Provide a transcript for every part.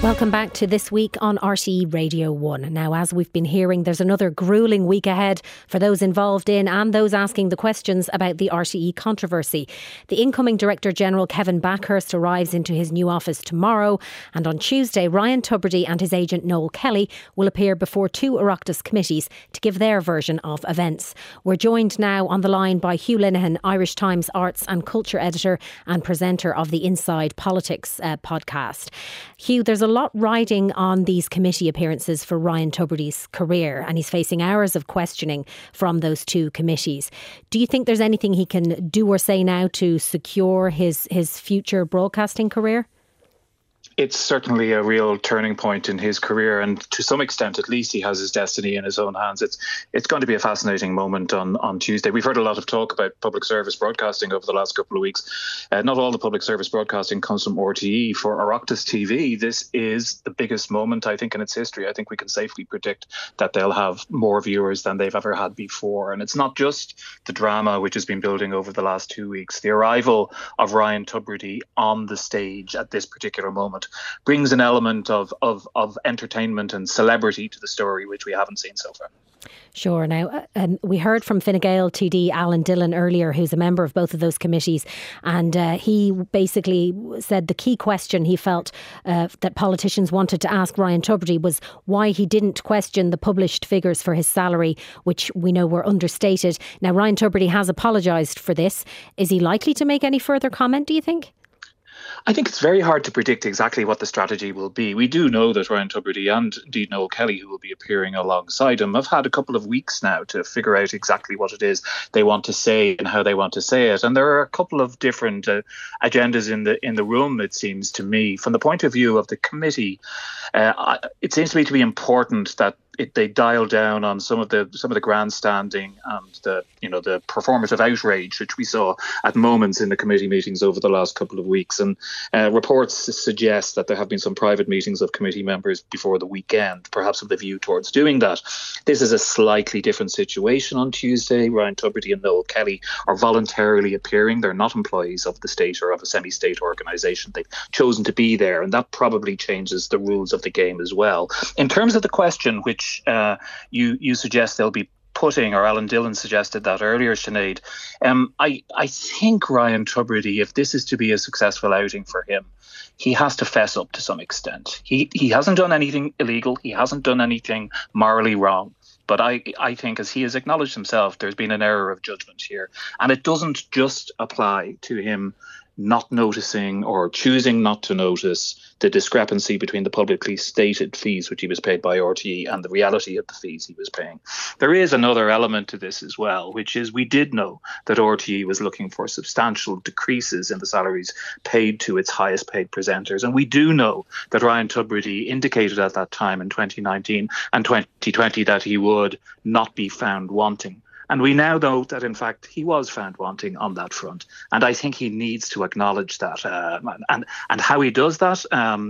Welcome back to This Week on RTE Radio 1. Now, as we've been hearing, there's another gruelling week ahead for those involved in and those asking the questions about the RTE controversy. The incoming Director General, Kevin Backhurst, arrives into his new office tomorrow. And on Tuesday, Ryan Tubridy and his agent Noel Kelly will appear before two Oireachtas committees to give their version of events. We're joined now on the line by Hugh Linehan, Irish Times Arts and Culture Editor and presenter of the Inside Politics podcast. Hugh, there's a lot riding on these committee appearances for Ryan Tubridy's career, and he's facing hours of questioning from those two committees. Do you think there's anything he can do or say now to secure his future broadcasting career? It's certainly a real turning point in his career, and to some extent, at least, he has his destiny in his own hands. It's going to be a fascinating moment on Tuesday. We've heard a lot of talk about public service broadcasting over the last couple of weeks. Not all the public service broadcasting comes from RTE. For Oireachtas TV, this is the biggest moment, I think, in its history. I think we can safely predict that they'll have more viewers than they've ever had before. And it's not just the drama which has been building over the last 2 weeks. The arrival of Ryan Tubridy on the stage at this particular moment brings an element of entertainment and celebrity to the story, which we haven't seen so far. Sure. Now, we heard from Fine Gael TD Alan Dillon earlier, who's a member of both of those committees, and he basically said the key question he felt that politicians wanted to ask Ryan Tubridy was why he didn't question the published figures for his salary, which we know were understated. Now, Ryan Tubridy has apologised for this. Is he likely to make any further comment, do you think? I think it's very hard to predict exactly what the strategy will be. We do know that Ryan Tubridy and indeed Noel Kelly, who will be appearing alongside him, have had a couple of weeks now to figure out exactly what it is they want to say and how they want to say it. And there are a couple of different agendas in the room, it seems to me. From the point of view of the committee, it seems to be important that they dial down on some of the grandstanding and the performative outrage which we saw at moments in the committee meetings over the last couple of weeks. And reports suggest that there have been some private meetings of committee members before the weekend, perhaps with a view towards doing that. This is a slightly different situation on Tuesday. Ryan Tubridy and Noel Kelly are voluntarily appearing. They're not employees of the state or of a semi-state organisation. They've chosen to be there, and that probably changes the rules of the game as well. In terms of the question which you suggest they'll be putting, or Alan Dillon suggested that earlier, Sinead, I think Ryan Tubridy, if this is to be a successful outing for him, he has to fess up to some extent. He hasn't done anything illegal. He hasn't done anything morally wrong. But I think, as he has acknowledged himself, there's been an error of judgment here. And it doesn't just apply to him not noticing or choosing not to notice the discrepancy between the publicly stated fees which he was paid by RTE and the reality of the fees he was paying. There is another element to this as well, which is we did know that RTE was looking for substantial decreases in the salaries paid to its highest paid presenters. And we do know that Ryan Tubridy indicated at that time in 2019 and 2020 that he would not be found wanting. And we now know that, in fact, he was found wanting on that front. And I think he needs to acknowledge that. And how he does that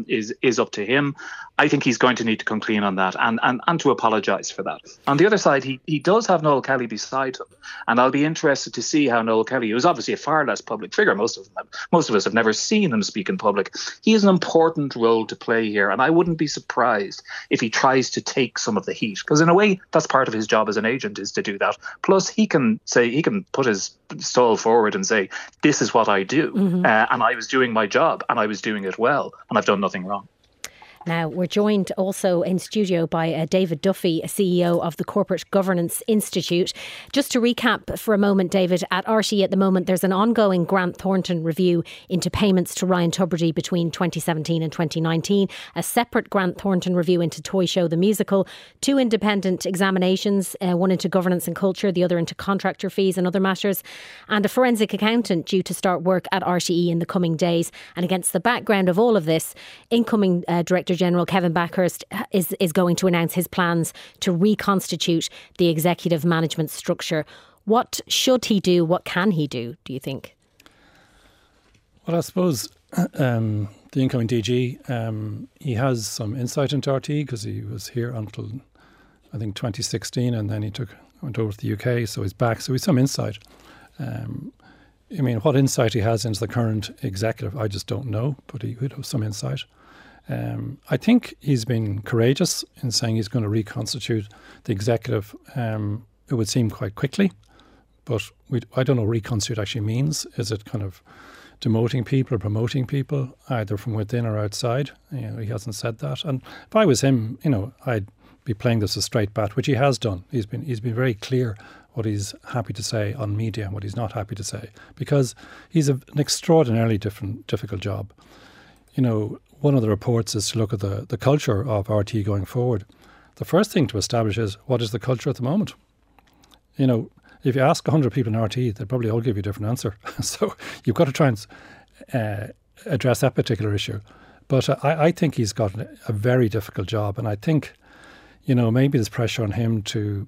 is up to him. I think he's going to need to come clean on that and to apologise for that. On the other side, he does have Noel Kelly beside him. And I'll be interested to see how Noel Kelly, who's obviously a far less public figure, most of us have never seen him speak in public. He has an important role to play here. And I wouldn't be surprised if he tries to take some of the heat. Because in a way, that's part of his job as an agent, is to do that. Plus, he can put his stall forward and say, this is what I do. And I was doing my job and I was doing it well and I've done nothing wrong. Now, we're joined also in studio by David Duffy, CEO of the Corporate Governance Institute. Just to recap for a moment, David, at RTE at the moment, there's an ongoing Grant Thornton review into payments to Ryan Tubridy between 2017 and 2019, a separate Grant Thornton review into Toy Show the Musical, two independent examinations, one into governance and culture, the other into contractor fees and other matters, and a forensic accountant due to start work at RTE in the coming days. And against the background of all of this, incoming Director General Kevin Backhurst is going to announce his plans to reconstitute the executive management structure. What should he do? What can he do you think? Well, I suppose the incoming DG, he has some insight into RTE because he was here until, I think, 2016, and then he went over to the UK, so he's back. So he's some insight. What insight he has into the current executive, I just don't know, but he would have some insight. I think he's been courageous in saying he's going to reconstitute the executive, it would seem quite quickly. But I don't know what reconstitute actually means. Is it kind of demoting people or promoting people, either from within or outside? He hasn't said that. And if I was him, I'd be playing this a straight bat, which he has done. He's been very clear what he's happy to say on media and what he's not happy to say, because he's an extraordinarily difficult job. One of the reports is to look at the culture of RTE going forward. The first thing to establish is, what is the culture at the moment? If you ask 100 people in RTE, they'll probably all give you a different answer. So you've got to try and address that particular issue. But I think he's got a very difficult job. And I think, maybe there's pressure on him to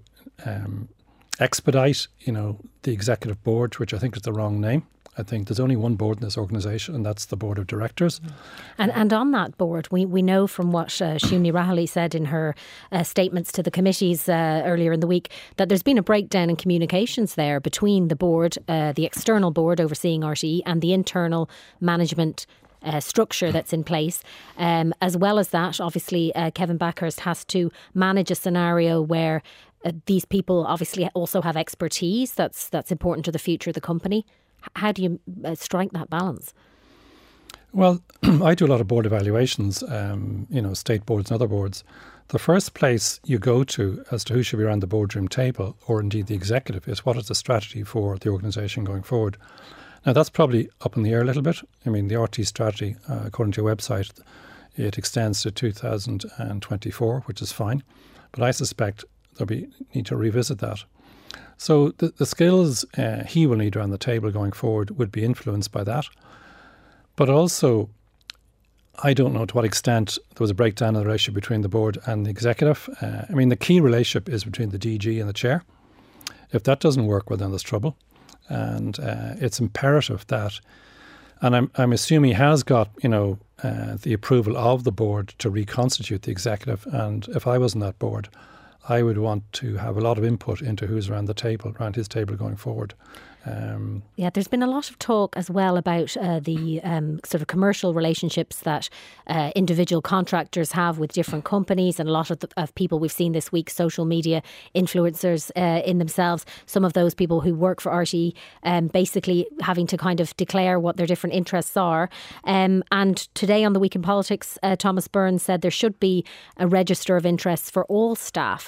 expedite, the executive board, which I think is the wrong name. I think there's only one board in this organisation, and that's the board of directors. And on that board, we know from what Siún Ní Raghallaigh said in her statements to the committees earlier in the week, that there's been a breakdown in communications there between the board, the external board overseeing RTE, and the internal management structure that's in place. As well as that, obviously, Kevin Bakhurst has to manage a scenario where these people obviously also have expertise that's important to the future of the company. How do you strike that balance? Well, I do a lot of board evaluations, state boards and other boards. The first place you go to as to who should be around the boardroom table, or indeed the executive, is what is the strategy for the organisation going forward. Now, that's probably up in the air a little bit. I mean, the RTE strategy, according to your website, it extends to 2024, which is fine. But I suspect they'll need to revisit that. So the skills he will need around the table going forward would be influenced by that. But also, I don't know to what extent there was a breakdown in the relationship between the board and the executive. The key relationship is between the DG and the chair. If that doesn't work, well, then there's trouble. And it's imperative that, and I'm assuming he has got, the approval of the board to reconstitute the executive. And if I was on that board, I would want to have a lot of input into who's around his table going forward. There's been a lot of talk as well about the sort of commercial relationships that individual contractors have with different companies, and a lot of people we've seen this week, social media influencers in themselves, some of those people who work for RTE basically having to kind of declare what their different interests are. And today on The Week in Politics, Thomas Burns said there should be a register of interests for all staff.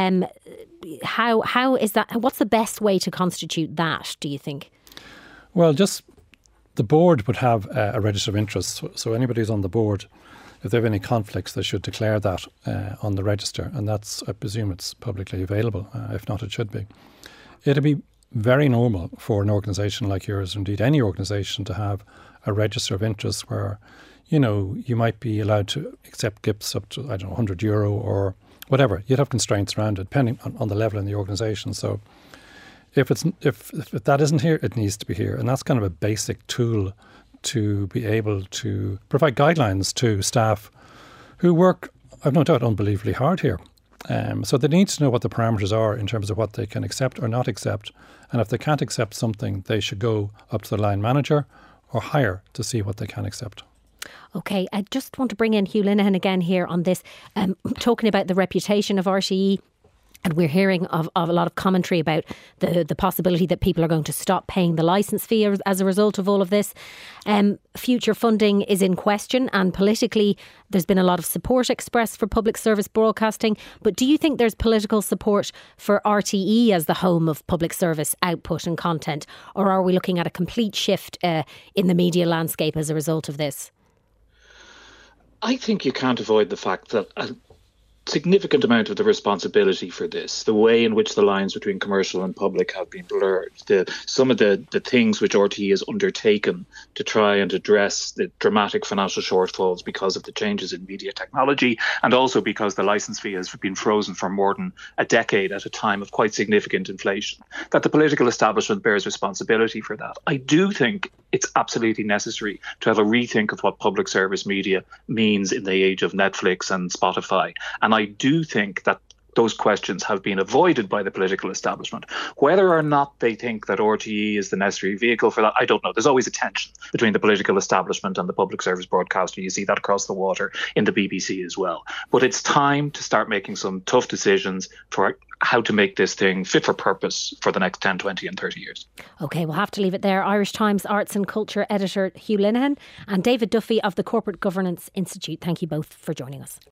How is that? What's the best way to constitute that, do you think? Well, just the board would have a register of interests. So anybody who's on the board, if they have any conflicts, they should declare that on the register. And that's, I presume it's publicly available. If not, it should be. It'd be very normal for an organisation like yours, or indeed any organisation, to have a register of interests where, you might be allowed to accept gifts up to, €100 or whatever. You'd have constraints around it, depending on the level in the organisation. So if that isn't here, it needs to be here. And that's kind of a basic tool to be able to provide guidelines to staff who work, I've no doubt, unbelievably hard here. So they need to know what the parameters are in terms of what they can accept or not accept. And if they can't accept something, they should go up to the line manager or higher to see what they can accept. OK, I just want to bring in Hugh Linehan again here on this, talking about the reputation of RTE. And we're hearing of a lot of commentary about the possibility that people are going to stop paying the licence fee as a result of all of this. Future funding is in question, and politically there's been a lot of support expressed for public service broadcasting. But do you think there's political support for RTE as the home of public service output and content? Or are we looking at a complete shift in the media landscape as a result of this? I think you can't avoid the fact that a significant amount of the responsibility for this, the way in which the lines between commercial and public have been blurred, some of the things which RTE has undertaken to try and address the dramatic financial shortfalls because of the changes in media technology, and also because the licence fee has been frozen for more than a decade at a time of quite significant inflation, that the political establishment bears responsibility for that. I do think it's absolutely necessary to have a rethink of what public service media means in the age of Netflix and Spotify. And I do think that those questions have been avoided by the political establishment. Whether or not they think that RTE is the necessary vehicle for that, I don't know. There's always a tension between the political establishment and the public service broadcaster. You see that across the water in the BBC as well. But it's time to start making some tough decisions for how to make this thing fit for purpose for the next 10, 20 and 30 years. OK, we'll have to leave it there. Irish Times Arts and Culture editor Hugh Linehan and David Duffy of the Corporate Governance Institute. Thank you both for joining us.